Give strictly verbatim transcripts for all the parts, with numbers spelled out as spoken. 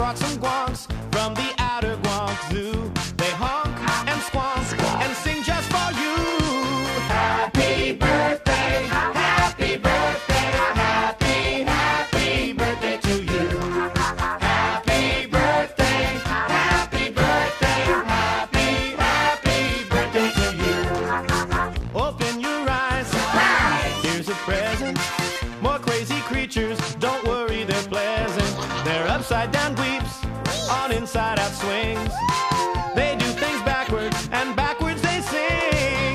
brought some guanks from the outer Guank Zoo. They honk and squonk and sing just for you. Happy birthday, happy birthday, happy, happy birthday to you. Happy birthday, happy birthday, happy, happy birthday to you. Open your eyes, here's a present. More crazy creatures, don't worry, they're pleasant. They're upside down dweeps on inside out swings. They do things backwards, and backwards they sing.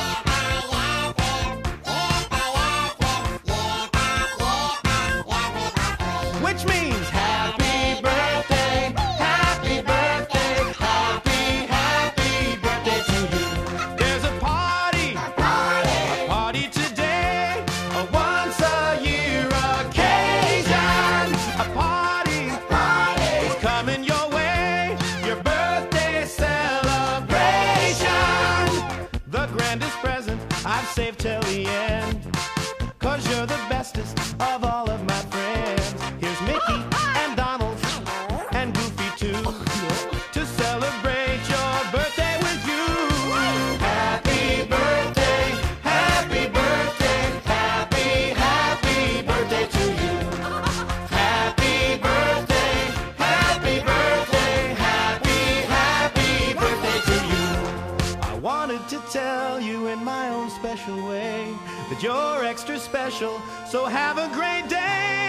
Which means happy birthday, happy birthday, happy, happy birthday to you. There's a party, a party, a party today, a once a year occasion. A party, a party is coming your way, your birthday celebration. The grandest present I've saved till the end, 'cause you're the bestest of all of my friends. Here's Mickey and Donald and Goofy too, to celebrate your birthday with you. Happy birthday, happy birthday, happy, happy birthday to you. Happy birthday, happy birthday, happy, happy birthday to you. I wanted to tell you in my own special way that you're extra special, so have a great day.